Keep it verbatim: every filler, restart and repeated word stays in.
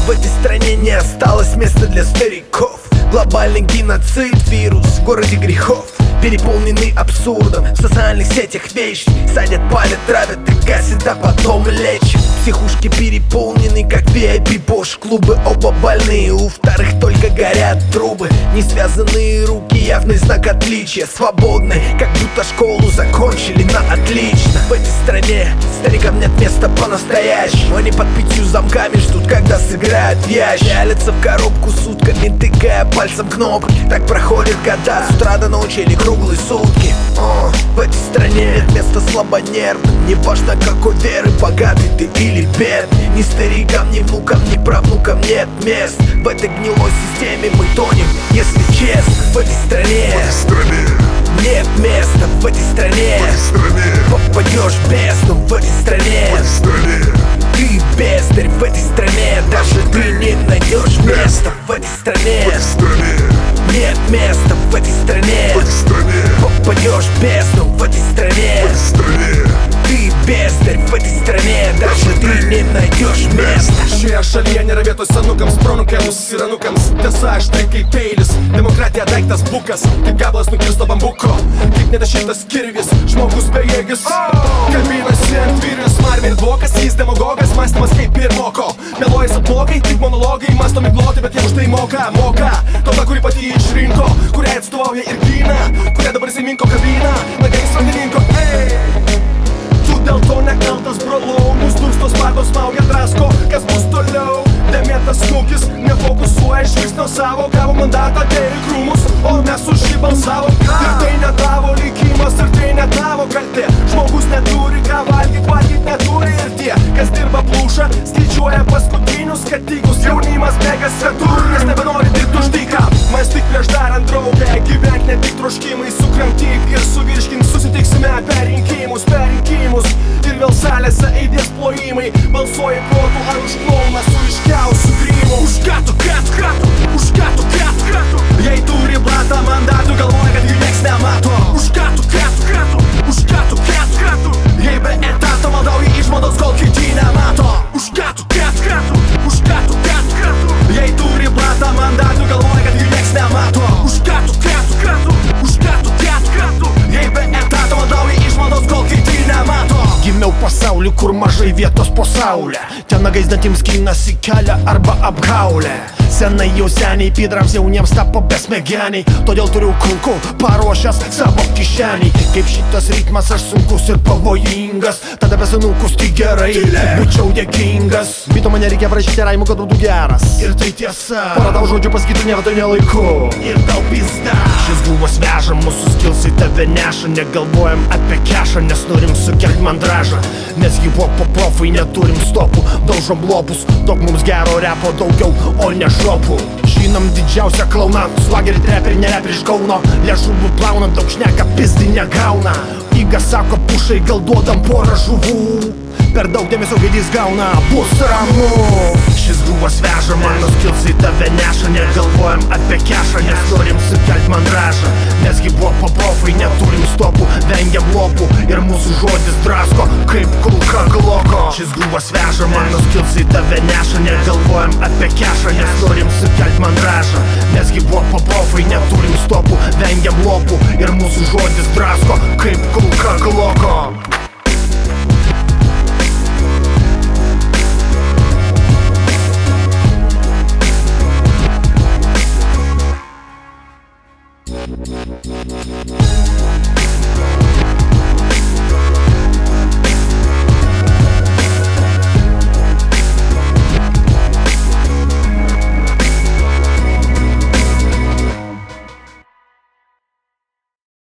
В этой стране не осталось места для стариков. Глобальный геноцид, вирус в городе грехов. Переполнены абсурдом, в социальных сетях вещи. Садят, палят, травят и гасят, а потом лечат. Психушки переполнены, как ви ай пи Bosch клубы. Оба больные, у вторых только горят трубы. Не связанные руки, явный знак отличия. Свободны, как будто школу закончили на отлично. В этой стране старикам нет места по-настоящему. Они под пятью замками ждут, когда сыграют в ящик. Пялятся в коробку сутками, тыкая пальцем кнопки. Так проходят года, с утра до ночи или круглые сутки. О, в этой стране нет места слабонервным. Не важно какой веры, богатый ты или бедный. Ни старикам, ни внукам, ни правнукам нет мест. В этой гнилой системе мы тонем, если честно. В этой стране, в этой стране нет места. В этой стране, в этой стране попадешь в бездну. В этой стране, в этой стране ты бездарь. В этой стране даже ты не найдешь места. В этой стране, в этой стране нет места. В этой стране, в этой стране попадешь в бездну. В этой стране, в этой стране ты бездарь. В этой стране даже ты не найдешь места. Šioje šalyje nėra vietos senukams, pronukams ir anukams. Tiesa, aš tai kaip peilis, demokratija daiktas bukas. Kaip gabalas nukirsto bambuko, kaip nedašytas kirvis, žmogus bejėgis. Kabinasi ant vyrius, marvė ir dvokas, jis demagogas, mąstymas kaip ir moko. Meluoja saplokai, tik monologai, mąstomi gloti, bet jie už tai moka, moka. Tauta, kuri pati išrinko, kuriai atstovauja ir gina, kuria dabar įsiminko kabiną, lagais randininko, ei. Tu dėl to nekaltas, brolau, mus durstos spardos smaugia drasko, kas bus toliau. Demėtas snukis, nefokusuoja žvilgsnio savo, gavo mandatą, dėjo į krūmus, o mes už jį balsavom. Ir tai ne tavo likimas, ir tai ne tavo kaltė. Žmogus neturi ką valgyt, valgyt neturi ir tie, kas dirba plūšą, skaičiuoja paskutinius skatikus. Jaunimas bėga svetur, nes nebenori dirbti už dyką. Mąstyk prieš darant draugę, gyvenk ne tik troškimai, sukramtyk ir suvirškink. Susitiksime per rinkimus, per rinkimus. Ir vėl salėse eidės plojimai, balsuoji protų ar už klouną su iškiausiu grimu. Už ką tu, ką tu, ką tu, už ką tu, ką tu, ką tu. Jei turi blatą mandatų, galvoja, kad jų nieks nemato. Už ką tu, ką tu, ką tu, už ką tu, ką tu, ką tu. Jei be etato maldauji išmaldos, kol kiti nemato. Už ką tu, ką tu, ką tu, už ką tu, ką tu, ką tu. Jei turi blatą mandatų, galvoja, kad jų nieks nemato. Už ką tu, ką tu, ką tu, už ką tu, ką tu, ką tu. Jei be etato maldauji išmaldos, kol kiti nemato. Gimiau pasaulį, kur mažai vietos po saulę. Ten nagais dantims skinasi kelią arba apgaulę. Senai jau seniai, pidrams jauniems tapo besmegeniai. Todėl turiu kulkų paruošęs savo kišeniai. Kaip šitas ritmas aš sunkus ir pavojingas. Tada be senukus tai gerai, būčiau dėkingas. Bito mane reikia prašyti raimų, kad būtų geras. Ir tai tiesa, porą tau žodžių pasakytų ne vietoj nelaiku. Ir tau pizda. Šis grūvas veža, mūsų skilsai tave neša. Negalvojam apie kešą, nes norim sukelt mandražą. Nes hip-hopo profai neturim stopų. Daužom lopus, daug mums gero repo daugiau, o ne šopų. Žinom didžiausią klauną, slagerį trepį ir nerepį iš Kauno. Liežuvų plauna, daug šneka, pizdį negauna. Iga sako, pušai gal duodam porą žuvų. Per daug dėmesio gaidys gauna, bus ramu. Šis grūvas veža, mano skilsai tave neša. Negalvojam apie kešą, nes norim sukelt mandražą. Nes hip-hopo profai neturim stopų, vengiam lopų. Ir mūsų žodis drasko, kaip kulka gloko. Šis grūvas veža, mano skilsai tave neša. Negalvojam apie kešą, nes norim sukelt mandražą. Nes hip-hopo profai neturim stopų, vengiam lopų. Ir mūsų žodis drasko, kaip kulka gloko. We'll be right back.